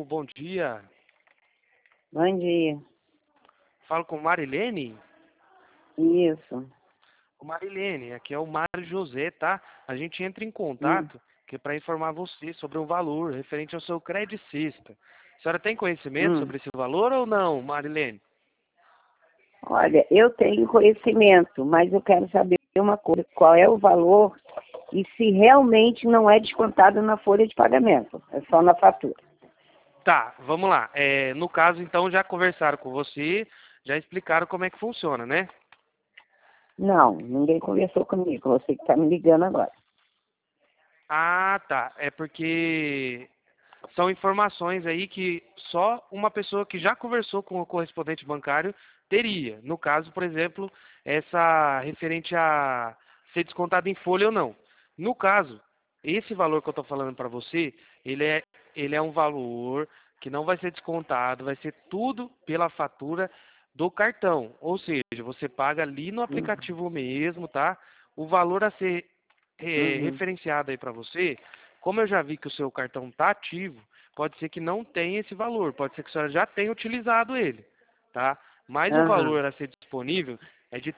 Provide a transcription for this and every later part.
bom dia. Bom dia. Falo com Marilene? Isso. Ô, Marilene, aqui é o Mário José, tá? A gente entra em Hum. contato que é para informar você sobre um valor referente ao seu Credit Sexta. A senhora tem conhecimento Hum. sobre esse valor ou não, Marilene? Olha, eu tenho conhecimento, mas eu quero saber uma coisa, qual é o valor e se realmente não é descontado na folha de pagamento, é só na fatura. Tá, vamos lá. No caso, então, já conversaram com você, já explicaram como é que funciona, né? Não, ninguém conversou comigo, você que está me ligando agora. Ah, tá. É porque são informações aí que só uma pessoa que já conversou com o correspondente bancário teria. No caso, por exemplo, essa referente a ser descontado em folha ou não. No caso, esse valor que eu estou falando para você, ele é um valor que não vai ser descontado, vai ser tudo pela fatura do cartão. Ou seja, você paga ali no Uhum. aplicativo mesmo, tá? O valor a ser Uhum. referenciado aí para você, como eu já vi que o seu cartão está ativo, pode ser que não tenha esse valor, pode ser que a senhora já tenha utilizado ele, tá? Mas o Aham. valor a ser disponível é de R$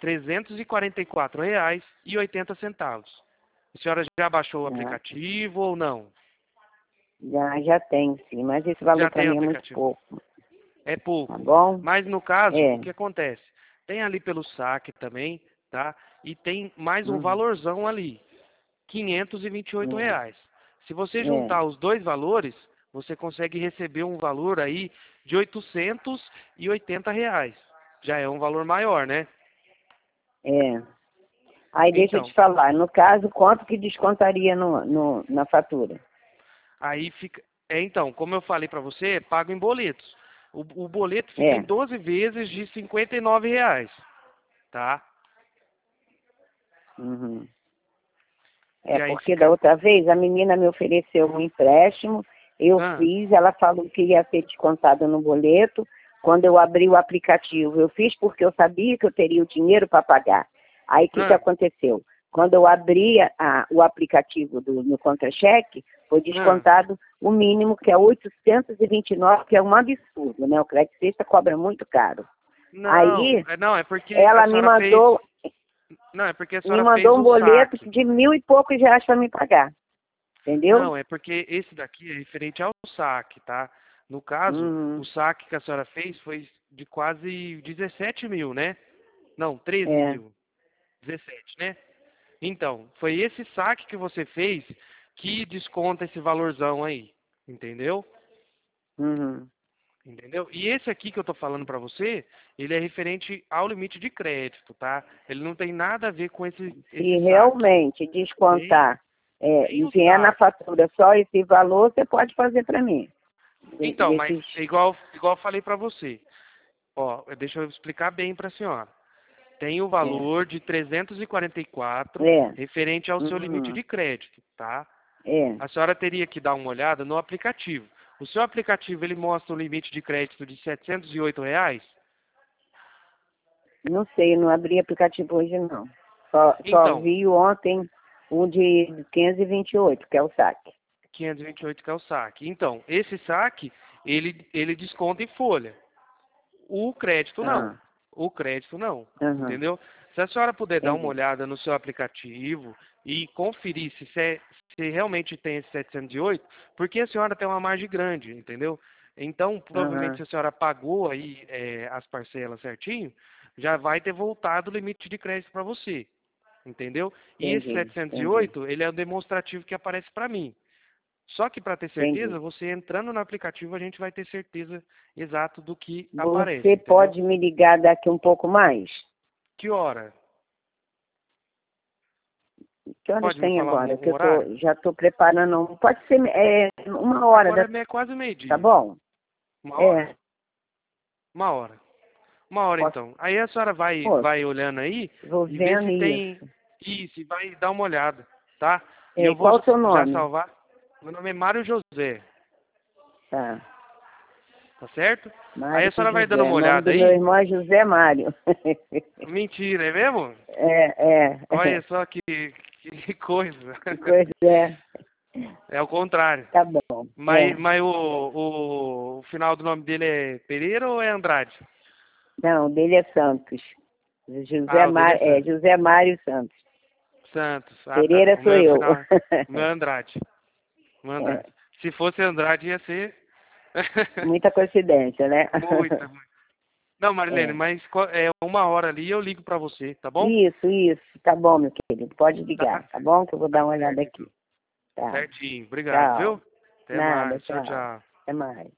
344,80. A senhora já baixou o Ah, aplicativo ou não? já tem sim, mas esse valor Já para tem o mim é muito aplicativo. pouco, É tá pouco. bom? Mas no caso, o É. que acontece? Tem ali pelo saque também, tá? E tem mais um Uhum. valorzão ali, R$ 528 É. reais. Se você É. juntar os dois valores, você consegue receber um valor aí de R$ 880 reais. Já é um valor maior, né? É. Aí deixa eu Então, te falar, no caso, quanto que descontaria na fatura? aí fica. Então, como eu falei para você, é pago em boletos. O boleto fica em É. 12 vezes de R$ 59 reais, tá? Uhum. E É, aí porque da fica. outra vez a menina me ofereceu um empréstimo, eu Ah, fiz, ela falou que ia ser descontado no boleto. Quando eu abri o aplicativo, eu fiz porque eu sabia que eu teria o dinheiro para pagar. Aí o que, que ah, aconteceu? Quando eu abri o aplicativo do meu contra-cheque, foi ah. descontado o mínimo, que é 829, que é um absurdo, né? O Crédito Sexta cobra muito caro. Não, Aí não, é porque a ela senhora fez. Não, é porque a me senhora fez mandou um o boleto saque. de 1.000 e poucos reais para me pagar, entendeu? Não, é porque esse daqui é referente ao saque, tá? No caso, o Uhum. saque que a senhora fez foi de quase 17 mil, né? Não, 13 É. mil. 17, né? Então, foi esse saque que você fez que desconta esse valorzão aí. Entendeu? Uhum. Entendeu? E esse aqui que eu tô falando pra você, ele é referente ao limite de crédito, tá? Ele não tem nada a ver com esse Se saque. realmente Nem, descontar nem e o vier na saque. fatura só esse valor, você pode fazer para mim. Então, mas Desses. é igual eu falei pra você. Ó, deixa eu explicar bem pra senhora. Tem o É. valor de 344 É. referente ao seu limite Uhum. de crédito, tá? É. A senhora teria que dar uma olhada no aplicativo. O seu aplicativo, ele mostra um limite de crédito de R$ 708 reais? Não sei, não abri aplicativo hoje não. Só Então, vi ontem um de 528, que é o saque. 528 que é o saque. Então, esse saque, ele desconta em folha. O crédito não. Ah. O crédito não. Uhum. Entendeu? Se a senhora puder dar uma Entendi. olhada no seu aplicativo e conferir se realmente tem esse 708, porque a senhora tem uma margem grande, entendeu? Então, provavelmente, Uhum. se a senhora pagou aí as parcelas certinho, já vai ter voltado o limite de crédito para você, entendeu? E esse Entendi. Entendi. 708, ele é o demonstrativo que aparece para mim. Só que para ter certeza, Entendi. você entrando no aplicativo, a gente vai ter certeza exato do que aparece, Você entendeu? pode me ligar daqui um pouco mais? Que hora? Que horas Pode me tem falar agora? um Que horário? já estou preparando. Pode ser uma hora, Agora é quase tá meio-dia. bom? Uma hora? É, Uma hora. Uma hora posso, então. Aí a senhora posso. vai olhando aí Vou e vê vendo se tem isso. isso, e vai dar uma olhada, tá? E É, eu vou qual o seu já nome? salvar. Meu nome é Mário José, Tá. tá certo? Aí Mário a senhora vai dando José. uma O nome olhada do meu aí. irmão é José Mário. Mentira, é mesmo? É. Olha só que coisa. Que coisa é. É o contrário. Tá bom. bom. Mas o final do nome dele é Pereira ou é Andrade? Não, o dele é Santos. O dele é Santos. José Mário Santos. Santos. Pereira Tá. O sou meu eu. final, o meu é Andrade. O meu é Andrade. Se fosse Andrade, ia ser... Muita coincidência, né? Muita. Não, Marilene, É. mas é 1 hora ali eu ligo pra você, tá bom? Isso. Tá bom, meu querido. Pode ligar, tá bom? Que eu vou dar uma olhada Certo, aqui. então. Tá. Certinho. Obrigado, Tchau. viu? Até Nada, mais. Tchau, tchau. tchau. Até mais.